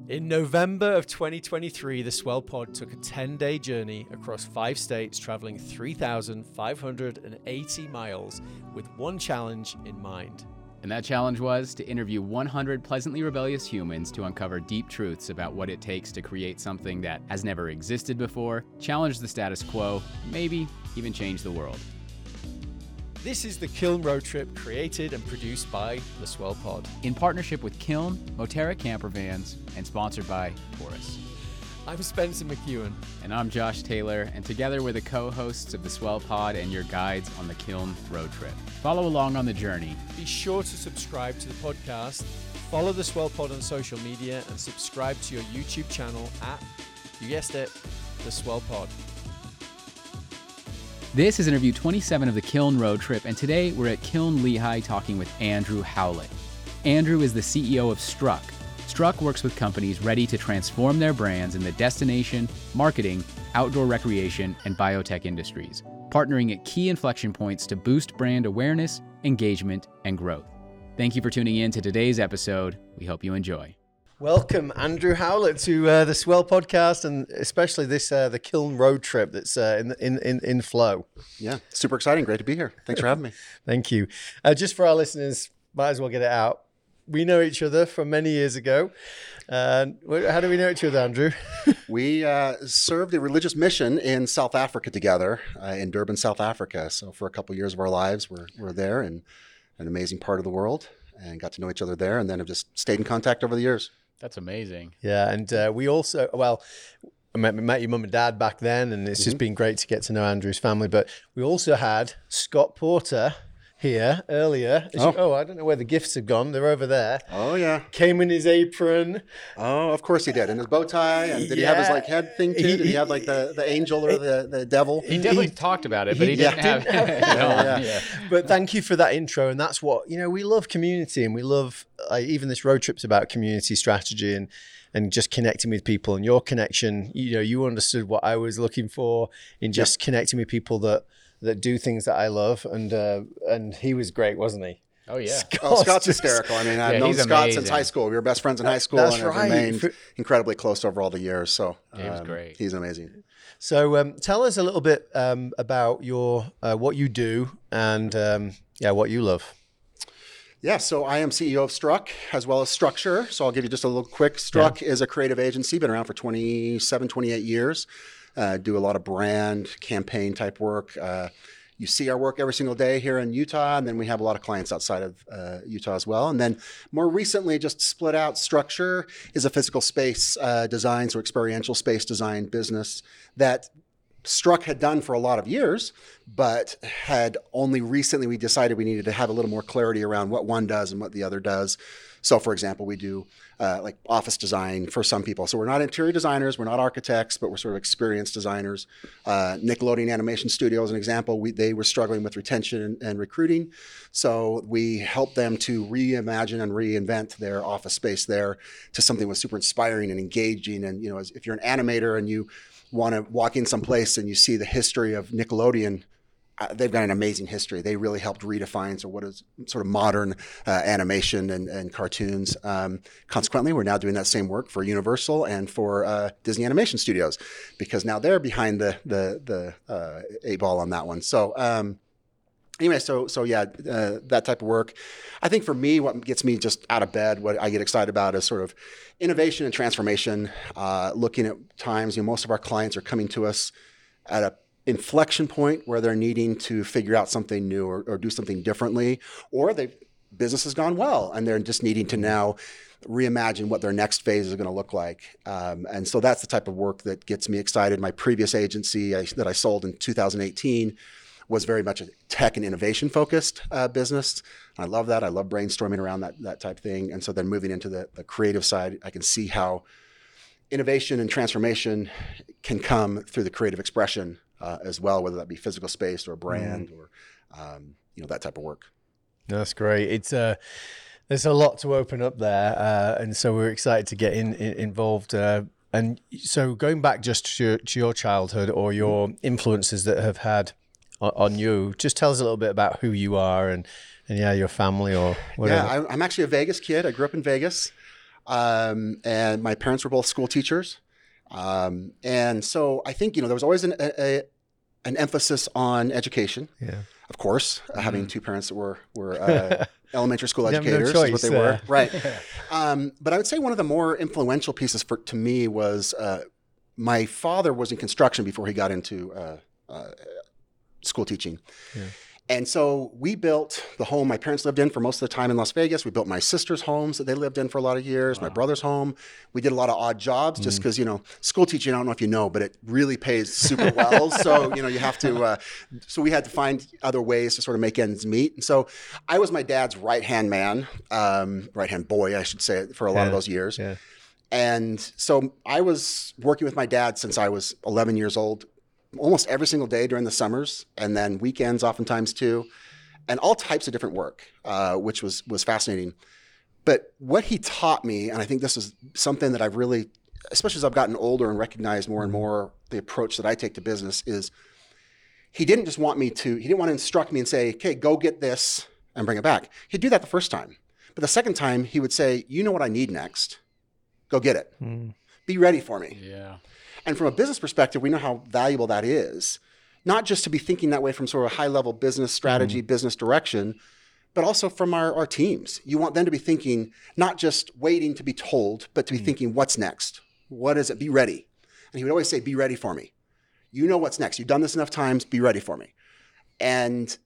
In November of 2023, the Swell Pod took a 10-day journey across 5 states, traveling 3,580 miles with one challenge in mind. And that challenge was to interview 100 pleasantly rebellious humans to uncover deep truths about what it takes to create something that has never existed before, challenge the status quo, maybe even change the world. This is the Kiln Road Trip, created and produced by the Swell Pod. In partnership with Kiln, Moterra Camper Vans, and sponsored by Taurus. I'm Spencer McEwen. And I'm Josh Taylor, and together we're the co-hosts of the Swell Pod and your guides on the Kiln Road Trip. Follow along on the journey. Be sure to subscribe to the podcast, follow the Swell Pod on social media, and subscribe to your YouTube channel at, you guessed it, the Swell Pod. This is interview 27 of the Kiln Road Trip, and today we're at Kiln Lehigh talking with Andrew Howlett. Andrew is the CEO of Struck. Struck works with companies ready to transform their brands in the destination, marketing, outdoor recreation, and biotech industries, partnering at key inflection points to boost brand awareness, engagement, and growth. Thank you for tuning in to today's episode. We hope you enjoy. Welcome, Andrew Howlett, to the Swell Podcast, and especially this the Kiln Road Trip that's in flow. Yeah, super exciting. Great to be here. Thanks for having me. Thank you. Just for our listeners, might as well get it out. We know each other from many years ago. How do we know each other, Andrew? We served a religious mission in South Africa together, in Durban, South Africa. So for a couple of years of our lives, we're there in an amazing part of the world, and got to know each other there, and then have just stayed in contact over the years. That's amazing. Yeah, and we also, I met your mum and dad back then, and it's just been great to get to know Andrew's family. But we also had Scott Porter here earlier. I don't know where the gifts have gone. They're over there. Oh, yeah. Came in his apron. Oh, of course he did. And his bow tie. And did he have his head thing too? Did he have the angel or the devil? He definitely talked about it, but he didn't have Yeah. But thank you for that intro. And that's what, we love community, and we love, even this road trip's about community strategy and just connecting with people. And your connection, you understood what I was looking for in just connecting with people that do things that I love, and he was great, wasn't he? Oh yeah, Scott's hysterical. I mean, I've known Scott amazing. since high school. We were best friends in high school, and have remained incredibly close over all the years. So he was great. He's amazing. So tell us a little bit about your what you do and what you love. Yeah, so I am CEO of Struck as well as Structure. So I'll give you just a little quick. Struck is a creative agency, been around for 27, 28 years. Do a lot of brand campaign type work. You see our work every single day here in Utah, and then we have a lot of clients outside of Utah as well. And then more recently, just split out. Structure is a physical space design, so experiential space design business that Struck had done for a lot of years, but had only recently we decided we needed to have a little more clarity around what one does and what the other does. So, for example, we do like office design for some people. So we're not interior designers, we're not architects, but we're sort of experienced designers. Nickelodeon Animation Studio is an example. They were struggling with retention and recruiting. So we helped them to reimagine and reinvent their office space there to something that was super inspiring and engaging. And, if you're an animator and you want to walk in someplace and you see the history of Nickelodeon, they've got an amazing history. They really helped redefine what is sort of modern animation and cartoons. Consequently, we're now doing that same work for Universal and for Disney Animation Studios, because now they're behind the eight ball on that one. So anyway, that type of work. I think for me, what gets me just out of bed, what I get excited about is sort of innovation and transformation. Looking at times, most of our clients are coming to us at a inflection point where they're needing to figure out something new or do something differently, or business has gone well and they're just needing to now reimagine what their next phase is going to look like. And so that's the type of work that gets me excited. My previous agency that I sold in 2018 was very much a tech and innovation focused business. I love that. I love brainstorming around that type of thing. And so then moving into the creative side, I can see how innovation and transformation can come through the creative expression as well, whether that be physical space or a brand or that type of work. That's great. It's there's a lot to open up there, and so we're excited to get involved. And so going back just to your childhood or your influences that have had on you, just tell us a little bit about who you are and your family or whatever. Yeah, I'm actually a Vegas kid. I grew up in Vegas. And my parents were both school teachers. And so I think, there was always an emphasis on education. Yeah. Of course, having two parents that were elementary school You have no educators is what they choice, were. Right. But I would say one of the more influential pieces to me was my father was in construction before he got into school teaching. Yeah. And so we built the home my parents lived in for most of the time in Las Vegas. We built my sister's homes that they lived in for a lot of years, my brother's home. We did a lot of odd jobs just because, school teaching, I don't know if you know, but it really pays super well. So, you have to, so we had to find other ways to sort of make ends meet. And so I was my dad's right-hand man, right-hand boy, I should say, for a lot of those years. Yeah. And so I was working with my dad since I was 11 years old, almost every single day during the summers, and then weekends oftentimes too, and all types of different work, which was fascinating. But what he taught me, and I think this is something that I've really, especially as I've gotten older and recognized more and more the approach that I take to business, is he didn't want to instruct me and say, okay, go get this and bring it back. He'd do that the first time. But the second time he would say, you know what I need next? Go get it. Be ready for me. Yeah. And from a business perspective, we know how valuable that is, not just to be thinking that way from sort of high-level business strategy, business direction, but also from our teams. You want them to be thinking, not just waiting to be told, but to be thinking, what's next? What is it? Be ready. And he would always say, be ready for me. You know what's next. You've done this enough times. Be ready for me. And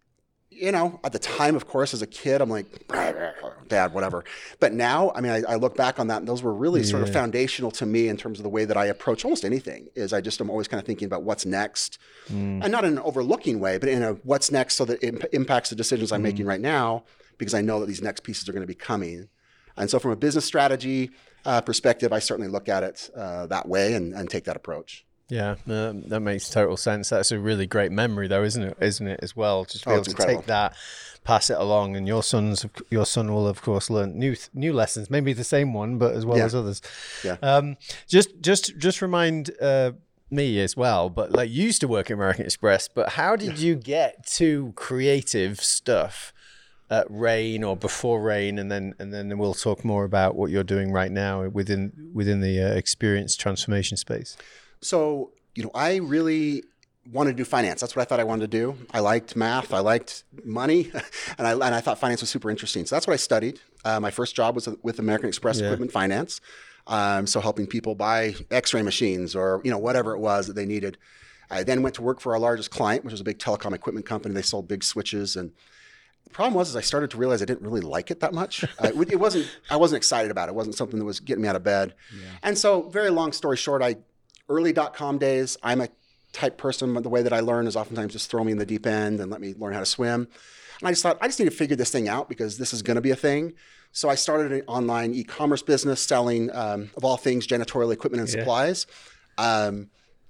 at the time, of course, as a kid, I'm like, Dad, whatever. But now, I look back on that, and those were really sort of foundational to me in terms of the way that I approach almost anything. I'm always kind of thinking about what's next, and not in an overlooking way, but in a what's next so that it impacts the decisions I'm making right now, because I know that these next pieces are going to be coming. And so from a business strategy perspective, I certainly look at it that way and take that approach. Yeah, that makes total sense. That's a really great memory, though, isn't it, as well? Just to be able to take that, pass it along, and your son will, of course, learn new lessons, maybe the same one, but as well as others. Yeah. Just remind me as well, but like you used to work at American Express, but how did you get to creative stuff at Rain or before Rain, and then we'll talk more about what you're doing right now within the experience transformation space. So, I really wanted to do finance. That's what I thought I wanted to do. I liked math. I liked money. and I thought finance was super interesting. So that's what I studied. My first job was with American Express Equipment Finance. So helping people buy x-ray machines or, whatever it was that they needed. I then went to work for our largest client, which was a big telecom equipment company. They sold big switches. And the problem was I started to realize I didn't really like it that much. I wasn't excited about it. It wasn't something that was getting me out of bed. Yeah. And so very long story short, early .com days, I'm a type person. The way that I learn is oftentimes just throw me in the deep end and let me learn how to swim. And I just thought, I just need to figure this thing out because this is going to be a thing. So I started an online e-commerce business selling, of all things, janitorial equipment and supplies. And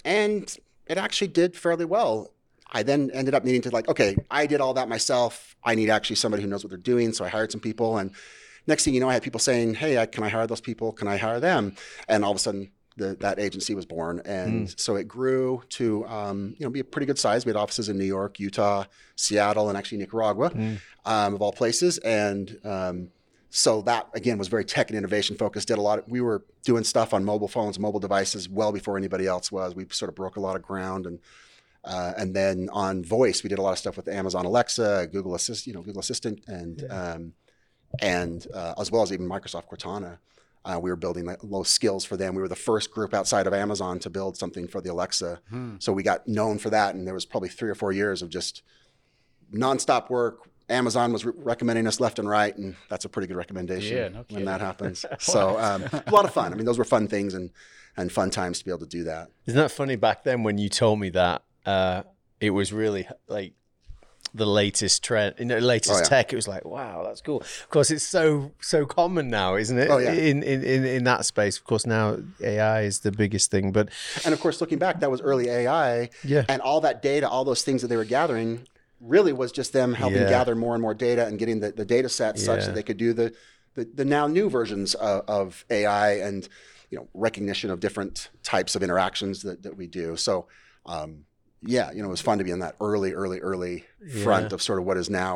it actually did fairly well. I then ended up needing to okay, I did all that myself. I need actually somebody who knows what they're doing. So I hired some people. And next thing you know, I had people saying, hey, can I hire those people? Can I hire them? And all of a sudden, that agency was born. And so it grew to, be a pretty good size. We had offices in New York, Utah, Seattle, and actually Nicaragua, of all places. And so that, again, was very tech and innovation focused. We were doing stuff on mobile phones, mobile devices well before anybody else was. We sort of broke a lot of ground. And then on voice, we did a lot of stuff with Amazon Alexa, Google Assistant, and as well as even Microsoft Cortana. We were building low skills for them. We were the first group outside of Amazon to build something for the Alexa. So we got known for that. And there was probably 3 or 4 years of just nonstop work. Amazon was recommending us left and right. And that's a pretty good recommendation when that happens. So a lot of fun. Those were fun things and fun times to be able to do that. Isn't that funny? Back then when you told me that, it was really like the latest trend, tech. It was like, wow, that's cool. Of course, it's so common now, isn't it? In that space. Of course, now AI is the biggest thing. But and of course, looking back, that was early AI. Yeah. And all that data, all those things that they were gathering, really was just them helping gather more and more data and getting the data sets such that they could do the now new versions of AI and recognition of different types of interactions that we do. So. It was fun to be in that early front of sort of what is now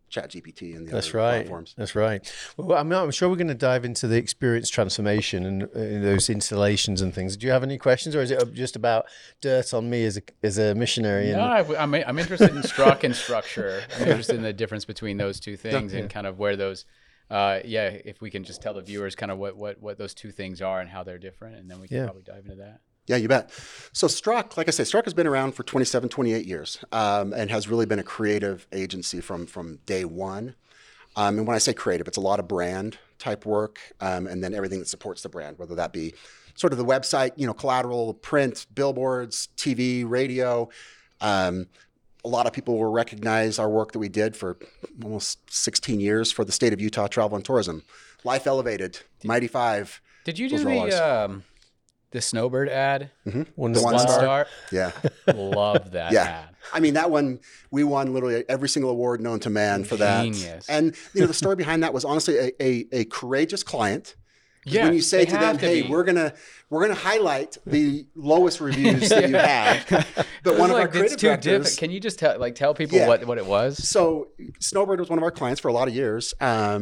ChatGPT and the That's other right. platforms. That's right. Well, I'm sure we're going to dive into the experience transformation and those installations and things. Do you have any questions, or is it just about dirt on me as a missionary? No, I'm interested in Struck and structure. I'm interested in the difference between those two things and kind of where those, if we can just tell the viewers kind of what those two things are and how they're different, and then we can probably dive into that. Yeah, you bet. So Struck, like I say, Struck has been around for 27, 28 years and has really been a creative agency from day one. And when I say creative, it's a lot of brand type work and then everything that supports the brand, whether that be sort of the website, collateral, print, billboards, TV, radio. A lot of people will recognize our work that we did for almost 16 years for the state of Utah Travel and Tourism. Life Elevated, Mighty Five. Did you do the Snowbird ad? Mm-hmm. One star? Yeah. Love that ad. I mean, that one, we won literally every single award known to man for that. Genius. And, the story behind that was honestly a courageous client. Yeah, when you say to them, hey, we're gonna highlight the lowest reviews that you have, but one of our creative directors. Can you just tell people what it was? So Snowbird was one of our clients for a lot of years,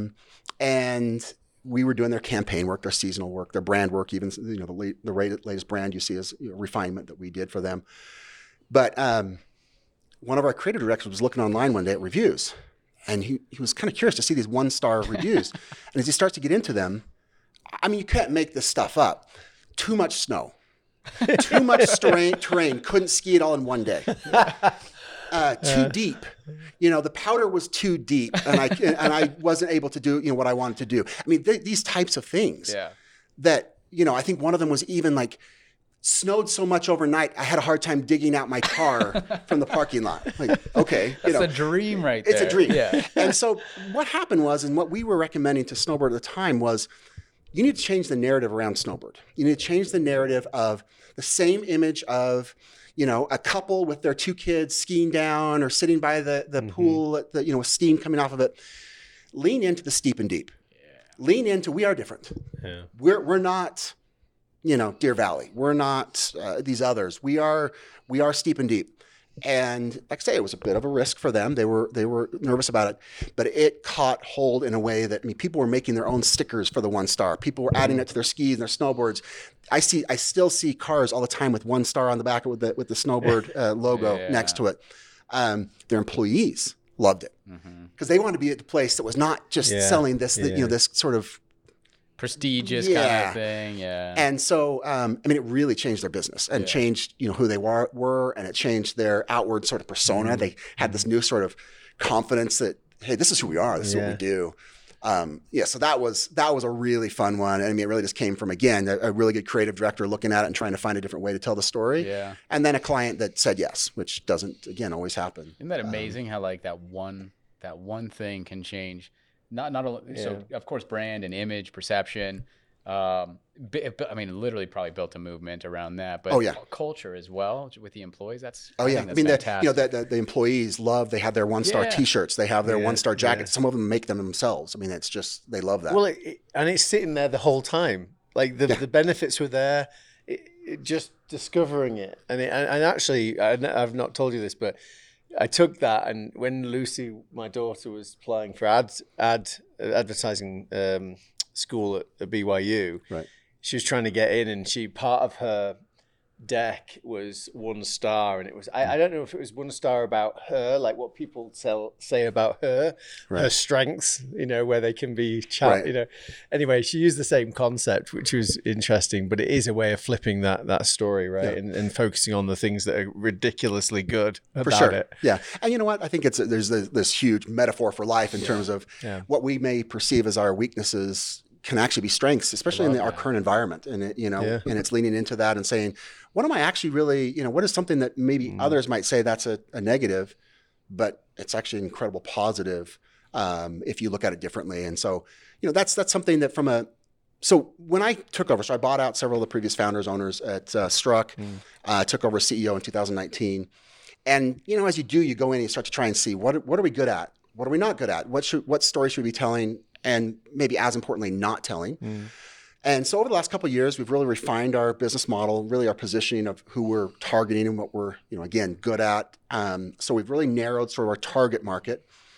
and we were doing their campaign work, their seasonal work, their brand work, even the latest brand you see is refinement that we did for them. But one of our creative directors was looking online one day at reviews, and he was kind of curious to see these 1-star reviews. And as he starts to get into them, I mean, you can't make this stuff up. Too much snow, too much terrain, couldn't ski it all in one day. Too deep, the powder was too deep, and I wasn't able to do what I wanted to do. I mean, these types of things. Yeah. That I think one of them was even like snowed so much overnight, I had a hard time digging out my car from the parking lot. Like, okay, that's a dream, right there. It's a dream. Yeah. And so what happened was, and what we were recommending to Snowbird at the time was, you need to change the narrative around Snowbird. You need to change the narrative of the same image of a couple with their 2 kids skiing down or sitting by the pool, with steam coming off of it. Lean into the steep and deep. Yeah. Lean into, we are different. Yeah. We're not, Deer Valley. We're not these others. We are steep and deep. And like I say, it was a bit of a risk for them. They were nervous about it, but it caught hold in a way that, people were making their own stickers for the 1-star. People were adding it to their skis and their snowboards. I still see cars all the time with 1-star on the back with the Snowbird logo next to it. Their employees loved it because they wanted to be at the place that was not just selling this, this sort of prestigious kind of thing. Yeah. And so, it really changed their business and changed, who they were, and it changed their outward sort of persona. They had this new sort of confidence that, hey, this is who we are. This is what we do. So that was a really fun one. And it really just came from, again, a really good creative director looking at it and trying to find a different way to tell the story. Yeah. And then a client that said yes, which doesn't, again, always happen. Isn't that amazing how that one thing can change? Not only, so of course, brand and image, perception. Literally probably built a movement around that, but culture as well with the employees. That's fantastic. The employees love. They have their 1-star T-shirts. They have their 1-star jackets. Some of them make them themselves. It's just they love that. Well, and it's sitting there the whole time. Like the benefits were there. Just discovering it, and actually, I've not told you this, but I took that, and when Lucy, my daughter, was applying for advertising school at BYU, right, she was trying to get in, and part of her deck was 1-star, and it was I don't know if it was 1-star about her, like what people say about her, her strengths, where they can be Anyway, she used the same concept, which was interesting, but it is a way of flipping that story, right, and focusing on the things that are ridiculously good about it. Yeah, and you know what? I think there's this huge metaphor for life in terms of what we may perceive as our weaknesses can actually be strengths, especially in our current environment. And and it's leaning into that and saying, what am I actually really, what is something that maybe others might say that's a negative, but it's actually an incredible positive if you look at it differently. And so, that's something that so when I took over, so I bought out several of the previous owners at Struck, took over as CEO in 2019. And, as you do, you go in and you start to try and see what are we good at? What are we not good at? What story should we be telling? And maybe as importantly, not telling. And so over the last couple of years, we've really refined our business model, really our positioning of who we're targeting and what we're, again, good at. So we've really narrowed sort of our target market.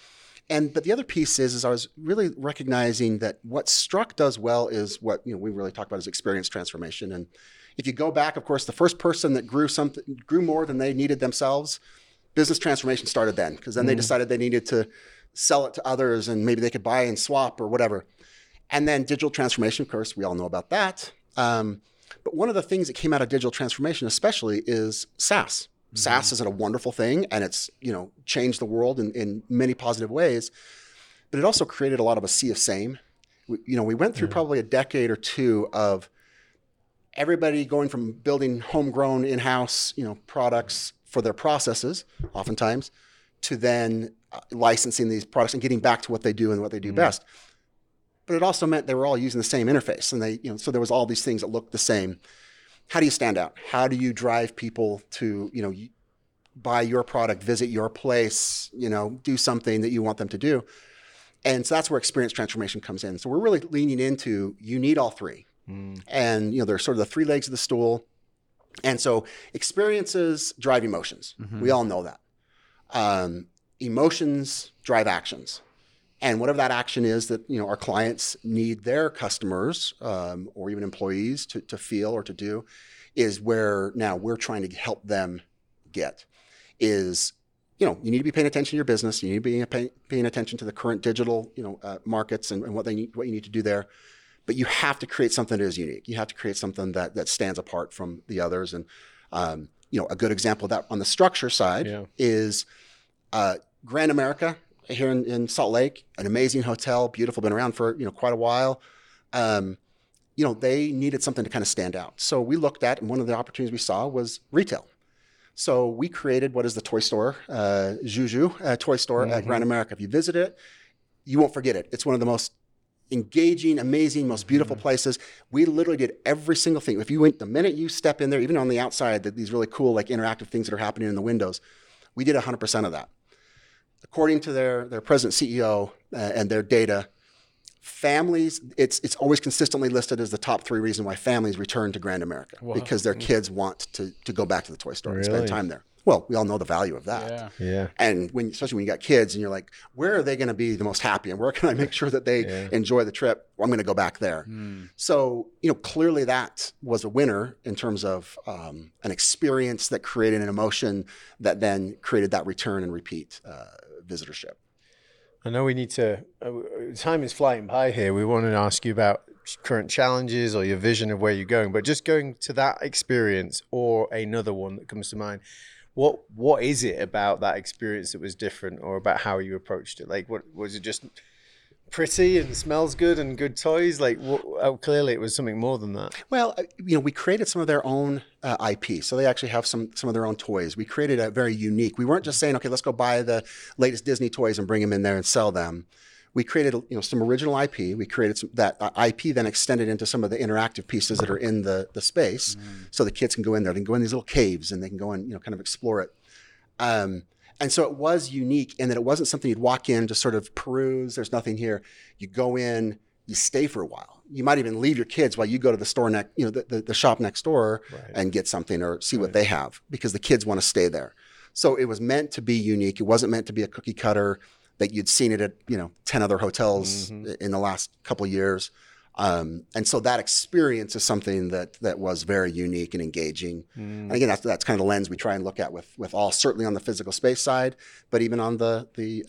But the other piece is I was really recognizing that what Struck does well is what we really talk about is experience transformation. And if you go back, of course, the first person that grew more than they needed themselves, business transformation started then, because then they decided they needed to sell it to others and maybe they could buy and swap or whatever. And then digital transformation, of course, we all know about that. But one of the things that came out of digital transformation especially is SaaS. SaaS is a wonderful thing, and it's changed the world in many positive ways, but it also created a lot of a sea of same. We went through probably a decade or two of everybody going from building homegrown in-house products for their processes, oftentimes, to then licensing these products and getting back to what they do and what they do best. But it also meant they were all using the same interface, and so there was all these things that looked the same. How do you stand out? How do you drive people to, buy your product, visit your place, do something that you want them to do? And so that's where experience transformation comes in. So we're really leaning into, you need all three. And, they're sort of the three legs of the stool. And so experiences drive emotions. We all know that. Emotions drive actions. And whatever that action is that our clients need their customers or even employees to feel or to do, is where now we're trying to help them get. Is you need to be paying attention to your business. You need to be paying attention to the current digital markets and what you need to do there. But you have to create something that is unique. You have to create something that stands apart from the others. And a good example of that on the structure side is Grand America here in Salt Lake, an amazing hotel, beautiful, been around for quite a while. They needed something to kind of stand out. So we looked at, and one of the opportunities we saw was retail. So we created what is the toy store, Juju toy store at Grand America. If you visit it, you won't forget it. It's one of the most engaging, amazing, most beautiful places. We literally did every single thing. If you went, the minute you step in there, even on the outside, these really cool interactive things that are happening in the windows, we did 100% of that. According to their president CEO and their data, families, it's always consistently listed as the top 3 reasons why families return to Grand America, because their kids want to go back to the toy store and spend time there. Well, we all know the value of that. Yeah. And especially when you got kids and you're like, where are they going to be the most happy? And where can I make sure that they enjoy the trip? Well, I'm going to go back there. So, clearly that was a winner in terms of an experience that created an emotion that then created that return and repeat visitorship. I know we need to, time is flying by here. We want to ask you about current challenges or your vision of where you're going, but just going to that experience or another one that comes to mind, what is it about that experience that was different, or about how you approached it? Like, what was it? Just pretty and smells good and good toys? Like, clearly it was something more than that. Well, we created some of their own IP. So they actually have some of their own toys. We created a very unique. We weren't just saying, okay, let's go buy the latest Disney toys and bring them in there and sell them. We created some original IP. We created that IP, then extended into some of the interactive pieces that are in the space, so the kids can go in there. They can go in these little caves and they can go and kind of explore it. And so it was unique in that it wasn't something you'd walk in to sort of peruse. There's nothing here. You go in, you stay for a while. You might even leave your kids while you go to the store the shop next door and get something or see what they have, because the kids want to stay there. So it was meant to be unique. It wasn't meant to be a cookie cutter that you'd seen it at 10 other hotels in the last couple of years. And so that experience is something that was very unique and engaging. And again, that's kind of the lens we try and look at with all, certainly on the physical space side, but even on the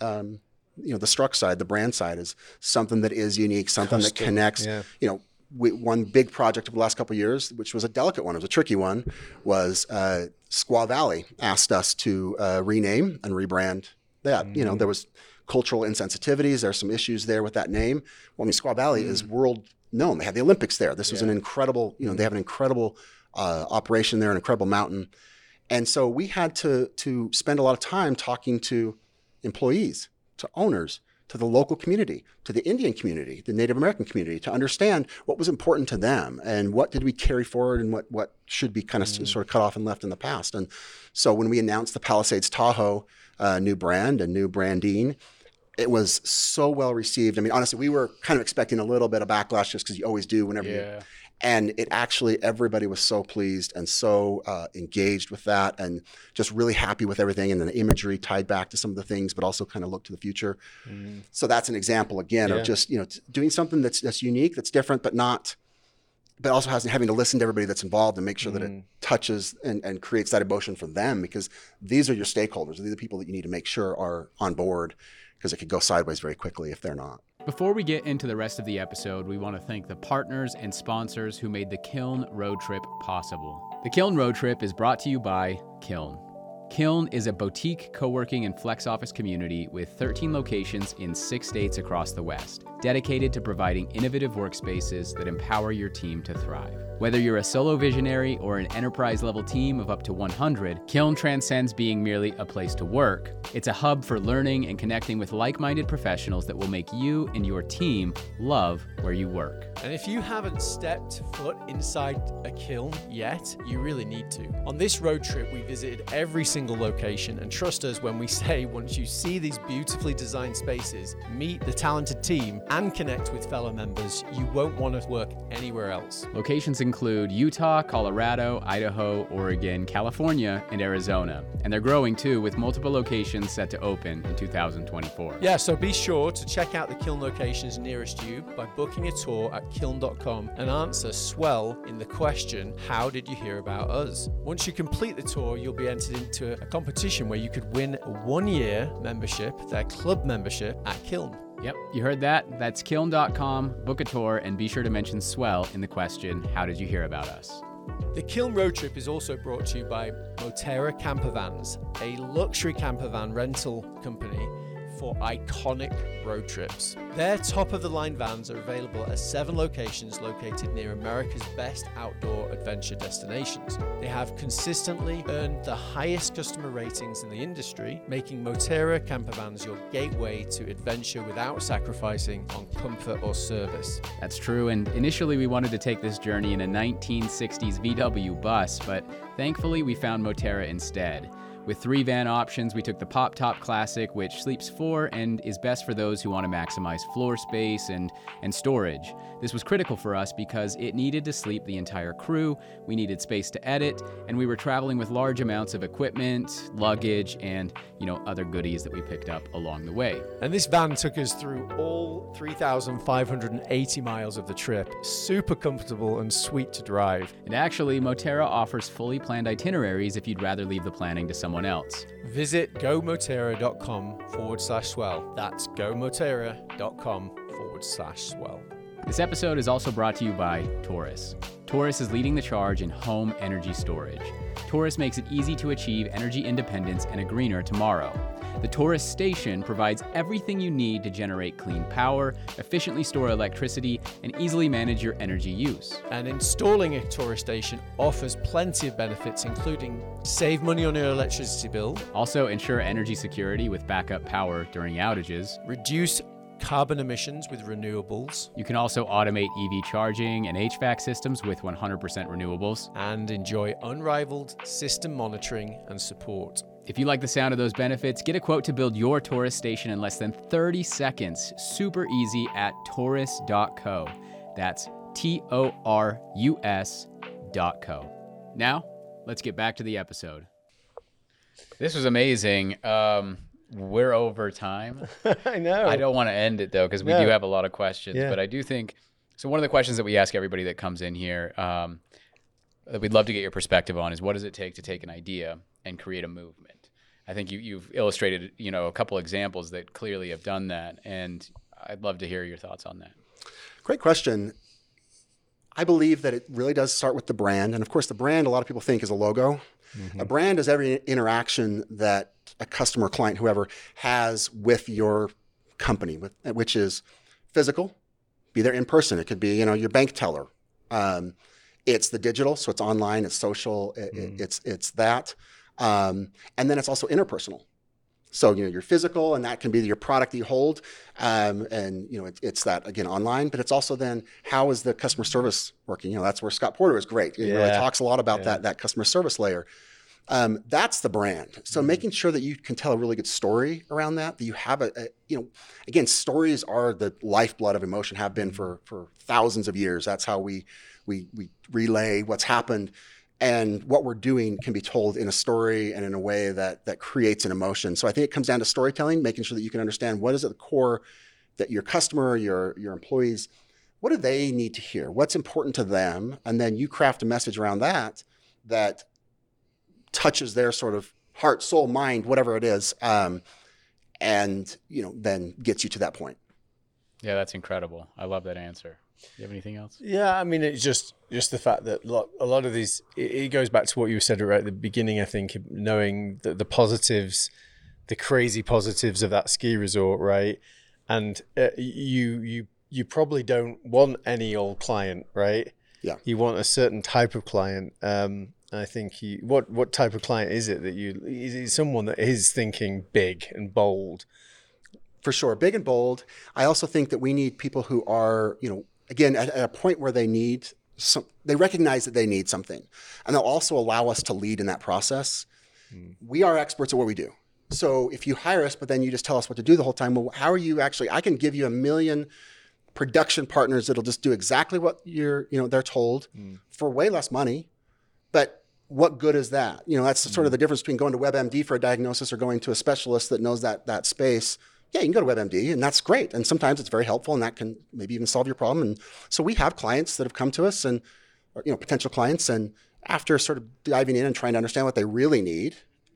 Struck side, the brand side, is something that is unique, something that connects. One big project over the last couple of years, which was a delicate one, it was a tricky one, was Squaw Valley asked us to rename and rebrand that. There was cultural insensitivities. There's some issues there with that name. Well, Squaw Valley is world known. They had the Olympics there. This was an incredible, they have an incredible operation there, an incredible mountain. And so we had to spend a lot of time talking to employees, to owners, to the local community, to the Indian community, the Native American community, to understand what was important to them and what did we carry forward and what should be kind of sort of cut off and left in the past. And so when we announced the Palisades Tahoe new brand and new branding, it was so well received. I mean, honestly, we were kind of expecting a little bit of backlash, just because you always do whenever you. And it actually, everybody was so pleased and so engaged with that, and just really happy with everything. And then the imagery tied back to some of the things, but also kind of look to the future. So that's an example again of just, doing something that's unique, that's different, but also having to listen to everybody that's involved and make sure that it touches and creates that emotion for them, because these are your stakeholders. These are the people that you need to make sure are on board, because it could go sideways very quickly if they're not. Before we get into the rest of the episode, we want to thank the partners and sponsors who made the Kiln Road Trip possible. The Kiln Road Trip is brought to you by Kiln. Kiln is a boutique co-working and flex office community with 13 locations in 6 states across the West, dedicated to providing innovative workspaces that empower your team to thrive. Whether you're a solo visionary or an enterprise-level team of up to 100, Kiln transcends being merely a place to work. It's a hub for learning and connecting with like-minded professionals that will make you and your team love where you work. And if you haven't stepped foot inside a kiln yet, you really need to. On this road trip, we visited every single location, and trust us when we say once you see these beautifully designed spaces, meet the talented team, and connect with fellow members, you won't want to work anywhere else. Locations include Utah, Colorado, Idaho, Oregon, California, and Arizona. And they're growing too, with multiple locations set to open in 2024. Yeah, so be sure to check out the kiln locations nearest you by booking a tour at kiln.com and answer SWELL in the question, how did you hear about us? Once you complete the tour, you'll be entered into a competition where you could win a 1-year membership, their club membership at Kiln. Yep, you heard that. That's kiln.com, book a tour, and be sure to mention SWELL in the question, how did you hear about us? The Kiln Road Trip is also brought to you by Moterra Camper Vans, a luxury camper van rental company for iconic road trips. Their top-of-the-line vans are available at 7 locations located near America's best outdoor adventure destinations. They have consistently earned the highest customer ratings in the industry, making Moterra camper vans your gateway to adventure without sacrificing on comfort or service. That's true, and initially we wanted to take this journey in a 1960s VW bus, but thankfully we found Moterra instead. With 3 van options, we took the Pop Top Classic, which sleeps 4 and is best for those who want to maximize floor space and storage. This was critical for us because it needed to sleep the entire crew, we needed space to edit, and we were traveling with large amounts of equipment, luggage, and other goodies that we picked up along the way. And this van took us through all 3,580 miles of the trip. Super comfortable and sweet to drive. And actually, Moterra offers fully planned itineraries if you'd rather leave the planning to someone else. Visit gomoterra.com/swell. That's gomoterra.com/swell. This episode is also brought to you by Taurus. Taurus is leading the charge in home energy storage. Taurus makes it easy to achieve energy independence and a greener tomorrow. The Taurus Station provides everything you need to generate clean power, efficiently store electricity, and easily manage your energy use. And installing a Taurus Station offers plenty of benefits, including save money on your electricity bill, also ensure energy security with backup power during outages, reduce carbon emissions with renewables. You can also automate EV charging and HVAC systems with 100% renewables. And enjoy unrivaled system monitoring and support. If you like the sound of those benefits, get a quote to build your Taurus Station in less than 30 seconds. Super easy at taurus.co. That's TORUS.co. Now, let's get back to the episode. This was amazing. We're over time. I know. I don't want to end it though, because we do have a lot of questions, but I do think, so one of the questions that we ask everybody that comes in here, that we'd love to get your perspective on is, what does it take to take an idea and create a movement? I think you've illustrated, a couple examples that clearly have done that, and I'd love to hear your thoughts on that. Great question. I believe that it really does start with the brand. And of course, the brand, a lot of people think, is a logo. Mm-hmm. A brand is every interaction that a customer, client, whoever has with your company, which is physical, be there in person. It could be, your bank teller. It's the digital, so it's online, it's social, it's that. And then it's also interpersonal. So, you're physical, and that can be your product that you hold. It's that, again, online, but it's also then, how is the customer service working? That's where Scott Porter is great. He really talks a lot about that customer service layer. That's the brand. So making sure that you can tell a really good story around that you have again, stories are the lifeblood of emotion, have been for thousands of years. That's how we relay what's happened. And what we're doing can be told in a story and in a way that creates an emotion. So I think it comes down to storytelling, making sure that you can understand what is at the core that your customer, your employees, what do they need to hear? What's important to them? And then you craft a message around that touches their sort of heart, soul, mind, whatever it is, and then gets you to that point. Yeah, that's incredible. I love that answer. Do you have anything else? Yeah, I mean, it's just the fact that a lot of these, it goes back to what you said right at the beginning, I think, knowing the positives, the crazy positives of that ski resort, right? And you probably don't want any old client, right? Yeah. You want a certain type of client. I think what type of client is it that is it someone that is thinking big and bold? For sure, big and bold. I also think that we need people who are, again, at a point where they recognize that they need something, and they'll also allow us to lead in that process. We are experts at what we do. So if you hire us, but then you just tell us what to do the whole time, well, how are you actually, I can give you 1 million production partners that'll just do exactly what they're told for way less money. But what good is that? That's sort of the difference between going to WebMD for a diagnosis or going to a specialist that knows that space. Yeah, you can go to WebMD, and that's great. And sometimes it's very helpful, and that can maybe even solve your problem. And so we have clients that have come to us, and potential clients, and after sort of diving in and trying to understand what they really need,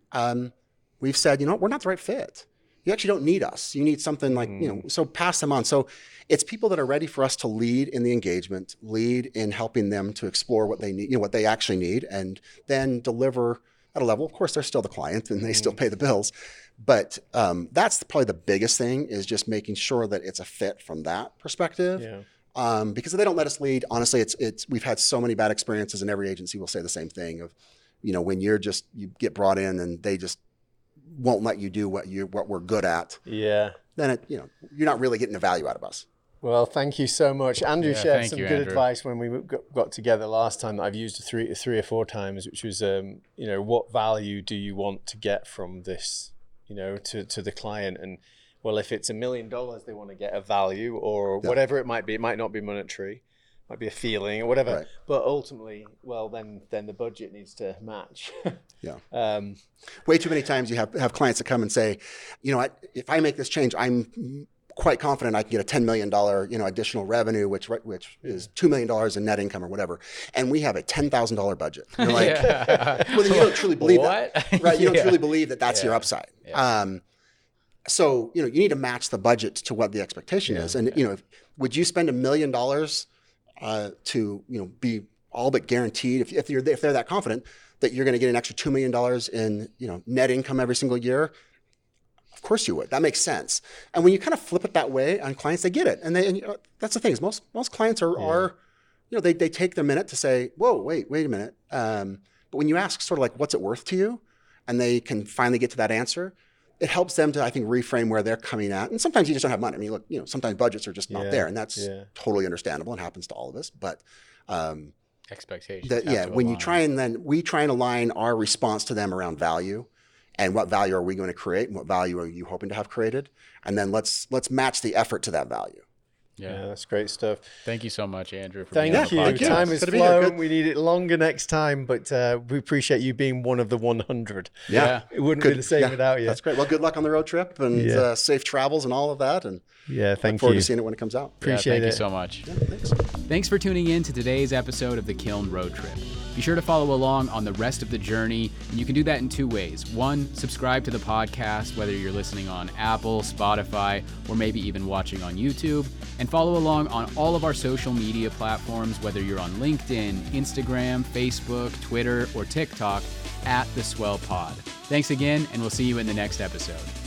we've said, we're not the right fit. You actually don't need us. You need something like, so pass them on. So it's people that are ready for us to lead in the engagement, lead in helping them to explore what they need, what they actually need, and then deliver at a level. Of course, they're still the client and they still pay the bills. But that's probably the biggest thing, is just making sure that it's a fit from that perspective. Yeah. Because if they don't let us lead, honestly, we've had so many bad experiences, and every agency will say the same thing of, when you get brought in and they just won't let you do what we're good at. Yeah. Then you're not really getting a value out of us. Well, thank you so much. Andrew shared some good Andrew. advice when we got together last time that I've used three or four times, which was, what value do you want to get from this, to the client? And well, if it's $1 million, they want to get a value or whatever it might be. It might not be monetary, might be a feeling or whatever. Right. But ultimately, well, then the budget needs to match. Yeah. Way too many times you have clients that come and say, if I make this change, I'm quite confident I can get a $10 million, additional revenue, which is $2 million in net income or whatever. And we have a $10,000 budget. You're like, well, then you don't truly believe that, right? You don't truly believe that that's your upside. Yeah. So, you need to match the budget to what the expectation is. And, would you spend $1 million to, be all but guaranteed if they're that confident that you're going to get an extra $2 million in, net income every single year? Of course you would. That makes sense. And when you kind of flip it that way on clients, they get it. And that's the thing, is most clients are they take their minute to say, whoa, wait a minute. But when you ask sort of like, what's it worth to you? And they can finally get to that answer, it helps them to, I think, reframe where they're coming at. And sometimes you just don't have money. I mean, look, sometimes budgets are just not there, and that's totally understandable and happens to all of us. But expectations. When you try we try and align our response to them around value, and what value are we going to create, and what value are you hoping to have created, and then let's match the effort to that value. Yeah, that's great stuff. Thank you so much, Andrew, for being on the podcast. Thank you. Time has flown. We need it longer next time, but we appreciate you being one of the 100. Yeah. It wouldn't be the same without you. That's great. Well, good luck on the road trip, and safe travels and all of that. And thank look forward to seeing it when it comes out. Appreciate it. Thank you so much. Yeah, thanks. Thanks for tuning in to today's episode of the Kiln Road Trip. Be sure to follow along on the rest of the journey, and you can do that in 2 ways. 1, subscribe to the podcast, whether you're listening on Apple, Spotify, or maybe even watching on YouTube, and follow along on all of our social media platforms, whether you're on LinkedIn, Instagram, Facebook, Twitter, or TikTok, @TheSwellPod. Thanks again, and we'll see you in the next episode.